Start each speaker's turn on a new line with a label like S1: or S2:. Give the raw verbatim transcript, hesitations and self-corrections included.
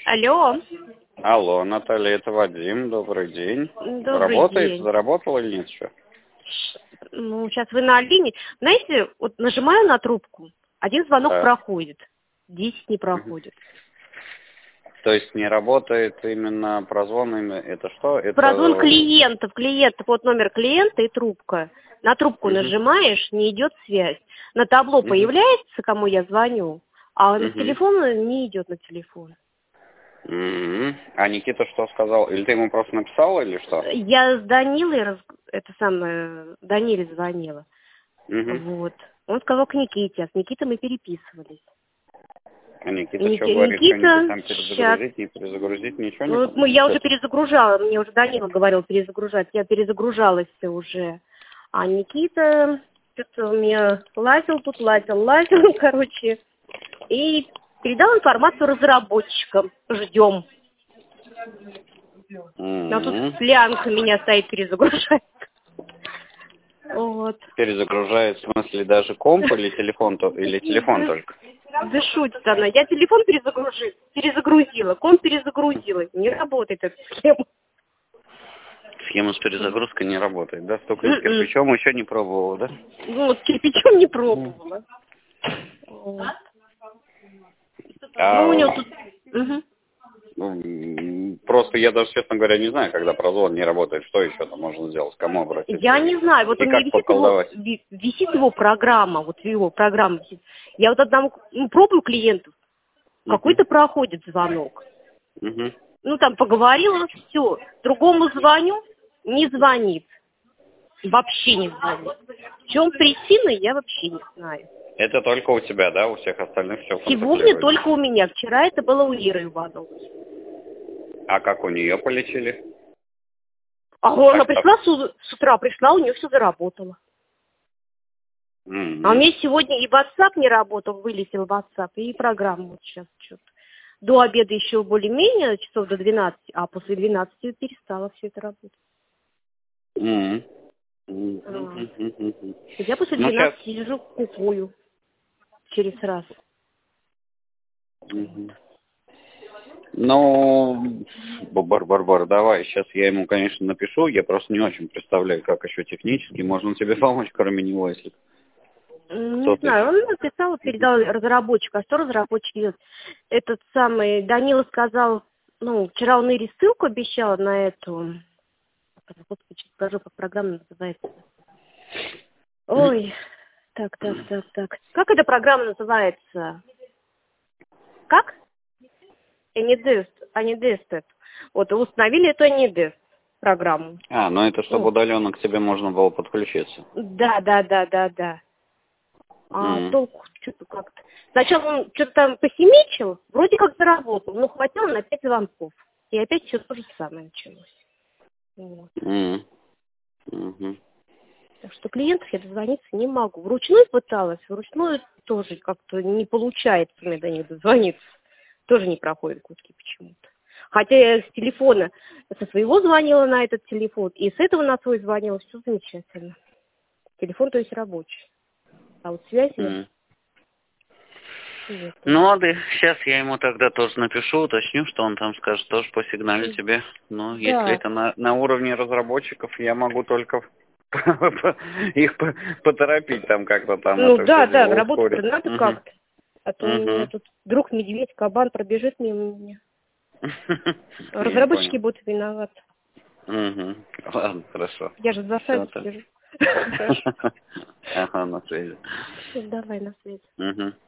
S1: Алло.
S2: Алло, Наталья, это Вадим. Добрый день.
S1: Добрый
S2: Работает?
S1: день.
S2: Заработал или нет еще?
S1: Ну, сейчас вы на линии. Знаете, вот нажимаю на трубку, один звонок
S2: Да.
S1: проходит, десять не проходит.
S2: То есть не работает именно прозвон, именно это что? Это...
S1: Прозвон клиентов, клиентов, вот номер клиента и трубка. На трубку
S2: Мгм.
S1: нажимаешь, не идет связь. На табло
S2: Мгм.
S1: появляется, кому я звоню, а на
S2: Мгм.
S1: телефон не идет на телефон.
S2: Мгм. А Никита что сказал? Или ты ему просто написала, или что?
S1: Я с Данилой, раз- это самое, Даниле звонила.
S2: Мгм.
S1: Вот. Он сказал к Никите, а с Никитой мы переписывались.
S2: А Никита
S1: Ники-
S2: что говорит? Что-нибудь
S1: Никита
S2: там
S1: сейчас.
S2: перезагрузить, не перезагрузить, ничего не...
S1: Ну, вот мы, я уже
S2: Что-то-
S1: перезагружала, мне уже Данила говорил перезагружать, я перезагружалась уже. А Никита что-то у меня лазил тут, лазил, лазил, короче, и передал информацию разработчикам. Ждем. А тут
S2: Мгм.
S1: слянка меня стоит перезагружать. Вот.
S2: Перезагружает, в смысле, даже комп или телефон, то- или телефон только?
S1: Да шутит она. Я телефон перезагрузила, перезагрузила, комп перезагрузила. Не работает эта схема.
S2: Схема с перезагрузкой не работает, да? Стукнуть
S1: М-м.
S2: кирпичом еще не пробовал, да?
S1: Ну, вот кирпичом не пробовала. Вот.
S2: А,
S1: Ну, у него тут... Мгм.
S2: м, просто я даже, честно говоря, не знаю, когда прозвон не работает, что еще там можно сделать, к кому обратиться.
S1: Я не знаю, вот
S2: И
S1: у меня
S2: как
S1: висит его,
S2: поколдовать.
S1: ви- висит его программа, вот его программа висит. Я вот одному ну, пробую клиентов, какой-то проходит звонок.
S2: Мгм.
S1: Ну, там поговорила, все. Другому звоню, не звонит. Вообще не звонит. В чем причина, я вообще не знаю.
S2: Это только у тебя, да? У всех остальных все
S1: Сегодня только у меня. Вчера это было у Иры Ивановой.
S2: А как у нее полечили?
S1: А она
S2: Так,
S1: пришла с, у- с утра, пришла, у нее все заработало.
S2: М-м.
S1: А у меня сегодня и WhatsApp не работал, вылетел WhatsApp, и программа вот сейчас что-то. До обеда еще более-менее, часов до двенадцати, а после двенадцати перестала все это работать.
S2: М-м. М-м.
S1: Вот.
S2: М-м.
S1: Я после
S2: Ну, сейчас...
S1: двенадцати сижу, кукую через раз.
S2: Мгм. Ну, Бар-Бар-Бар, давай, сейчас я ему, конечно, напишу, я просто не очень представляю, как еще технически можно тебе помочь, кроме него, если
S1: М, Не
S2: кто-то
S1: знаю,
S2: еще.
S1: он написал, передал разработчику, а что разработчик делает? Этот самый, Данила сказал, ну, вчера он Ире ссылку обещал на эту, господи, сейчас скажу, как программа называется. Ой, так, так, так, так. Как эта программа называется? Как? Anydesk, Anydesk. Вот, установили эту Anydesk программу.
S2: А, ну это чтобы
S1: Ну,
S2: удаленно к тебе можно было подключиться.
S1: да, да, да, да, да. А
S2: М.
S1: толку что-то как-то. Сначала он что-то там посемечил, вроде как заработал, но хватило на пять звонков. И опять все то же самое началось. Вот.
S2: М. Мгм.
S1: Так что клиентов я дозвониться не могу. Вручную пыталась, вручную тоже как-то не получается мне до них дозвониться. Тоже не проходят куски почему-то. Хотя я с телефона, со своего звонила на этот телефон, и с этого на свой звонила, все замечательно. Телефон, то есть рабочий. А вот связь нет.
S2: М.
S1: Нет.
S2: Ну ладно, сейчас я ему тогда тоже напишу, уточню, что он там скажет, тоже по сигнале тебе. Ну, если
S1: Да.
S2: это на, на уровне разработчиков, я могу только их по- поторопить там как-то там
S1: Ну
S2: это
S1: да,
S2: все
S1: да,
S2: дело
S1: работать-то
S2: ускорить.
S1: надо
S2: Мгм.
S1: как-то. А то у меня
S2: Мгм.
S1: тут друг медведь, кабан пробежит мимо меня.
S2: Я
S1: Разработчики
S2: понял.
S1: будут виноваты.
S2: Мгм. Ладно, хорошо.
S1: Я же за
S2: Все,
S1: связь
S2: так.
S1: слежу. Хорошо.
S2: Ага, на связи.
S1: Давай на связи.
S2: Мгм.